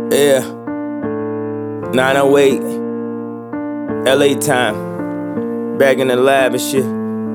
Yeah, 908, LA time, back in the lab and shit.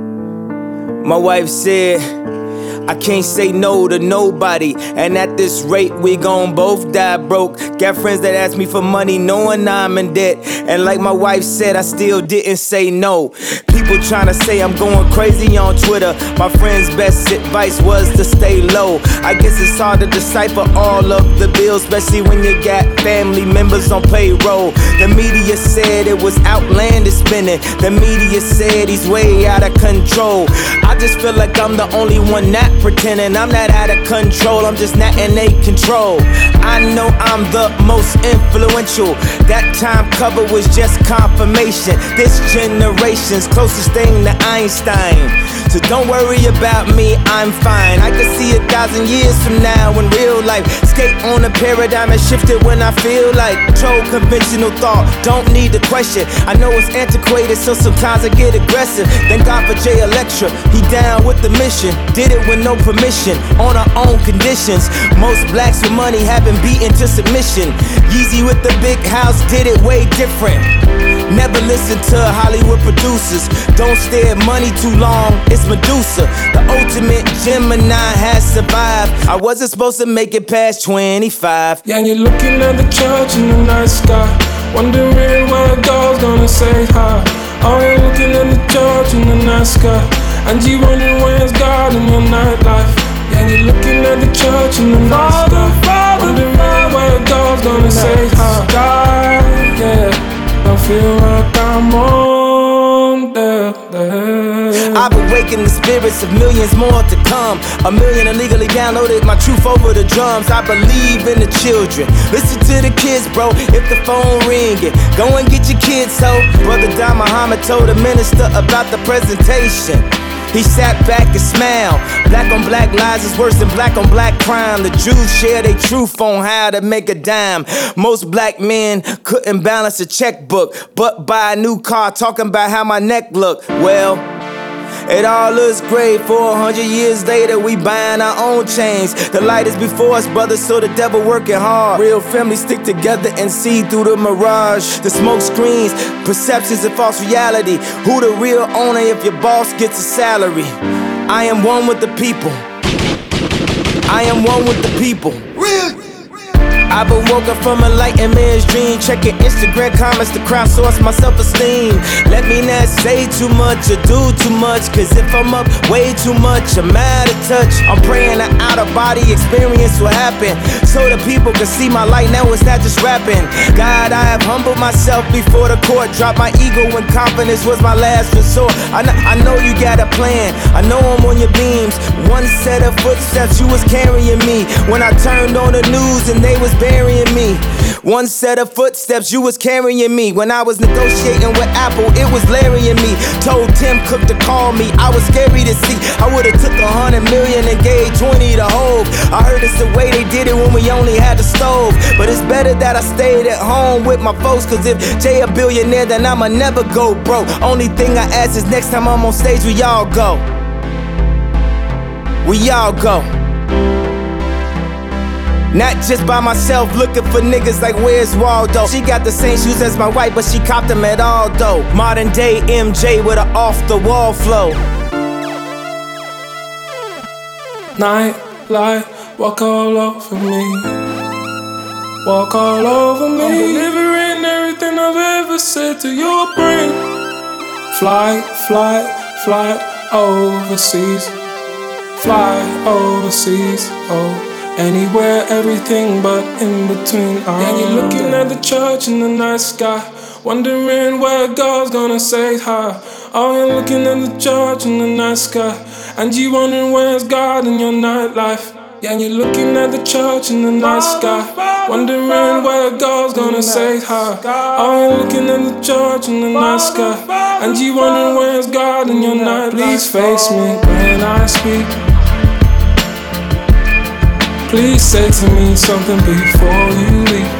My wife said, I can't say no to nobody, and at this rate we gon' both die broke. Got friends that ask me for money knowing I'm in debt, and like my wife said, I still didn't say no. People tryna say I'm going crazy on Twitter. My friend's best advice was to stay low. I guess it's hard to decipher all of the bills, especially when you got family members on payroll. The media said it was outlandish spending. The media said he's way out of control. I just feel like I'm the only one not pretending. I'm not out of control, I'm just not in a control. I know I'm the most influential. That time cover was just confirmation. This generation's closest thing to Einstein. So don't worry about me, I'm fine. I can see 1,000 years from now in real life. Skate on a paradigm and shift it when I feel like. Control conventional thought, don't need to question. I know it's antiquated, so sometimes I get aggressive. Thank God for Jay Electra, he down with the mission. Did it with no permission, on our own conditions. Most blacks with money have been beaten to submission. Yeezy with the big house did it way different. Never listen to Hollywood producers. Don't stare at money too long, it's Medusa. The ultimate Gemini has survived. I wasn't supposed to make it past 25. Yeah, you're looking at the church in the night sky, wondering where God's gonna say hi. Oh, you're looking at the church in the night sky, and you wondering where's God in your nightlife. Yeah, you're looking at the church in the night sky, wondering where God's gonna say hi. God, yeah, I feel like I'm on there. I've awakened the spirits of millions more to come. 1 million illegally downloaded my truth over the drums. I believe in the children. Listen to the kids, bro, if the phone ringing. Go and get your kids, ho. Brother Don Muhammad told the minister about the presentation. He sat back and smiled. Black on black lies is worse than black on black crime. The Jews share their truth on how to make a dime. Most black men couldn't balance a checkbook, but buy a new car talking about how my neck look. Well, it all looks great. 400 years later, we buying our own chains. The light is before us, brothers, so the devil working hard. Real families stick together and see through the mirage. The smoke screens, perceptions and false reality. Who the real owner if your boss gets a salary? I am one with the people. I am one with the people. Real. I've been woken from a enlightenment's dream, checking Instagram comments to crowdsource my self-esteem. Let me not say too much or do too much, cause if I'm up way too much, I'm out of touch. I'm praying an out-of-body experience will happen, so the people can see my light. Now it's not just rapping. God, I have humbled myself before the court. Dropped my ego when confidence was my last resort. I know you got a plan, I know I'm on your beams. One set of footsteps, you was carrying me. When I turned on the news and they was burying me. One set of footsteps, you was carrying me. When I was negotiating with Apple, it was Larry and me. Told Tim Cook to call me, I was scary to see. I would've took 100 million and gave 20 to Hov. I heard it's the way they did it when we only had the stove. But it's better that I stayed at home with my folks, cause if Jay a billionaire, then I'ma never go broke. Only thing I ask is next time I'm on stage, we all go. We all go. Not just by myself, looking for niggas like where's Waldo. She got the same shoes as my wife, but she copped them at Aldo. Modern day MJ with an off the wall flow. Night light, walk all over me. Walk all over me. I'm delivering everything I've ever said to your brain. Fly, fly, fly overseas. Fly overseas, oh. Anywhere, everything but in between. Yeah, you're looking at the church in the night sky, wondering where God's gonna say hi. Oh, you're looking at the church in the night sky, and you wondering where's God in your nightlife. Yeah, you're looking at the church in the night sky, wondering where God's gonna say hi. Oh, you're looking at the church in the night sky, and you wondering where's God in your nightlife. Please face me when I speak. Please say to me something before you leave.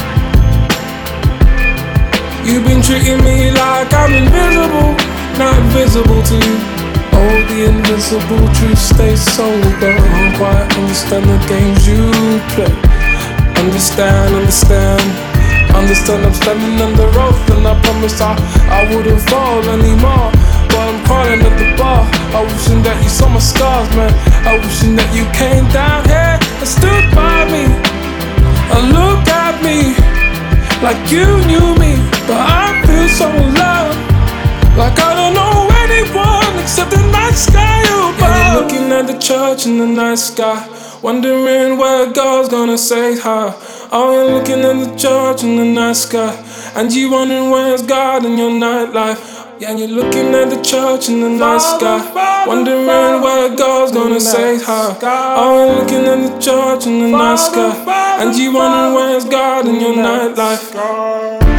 You've been treating me like I'm invisible, not visible to you. Oh, the invisible truth stays so dark. I don't quite understand the games you play. Understand I'm standing on the road, and I promise I wouldn't fall anymore. But I'm crawling at the bar. I wishing that you saw my scars, man. I wishing that you came down here and stood by me and looked at me like you knew me. But I feel so alone, like I don't know anyone except the night sky above. Yeah, you're looking at the church in the night sky, wondering where God's gonna say hi. Oh, you're looking at the church in the night sky, and you wondering where's God in your nightlife. Yeah, you're looking at the church in the night sky, wondering where God's gonna say hi. Oh, you're looking at the church in the night sky, and you wondering where's God in your nightlife.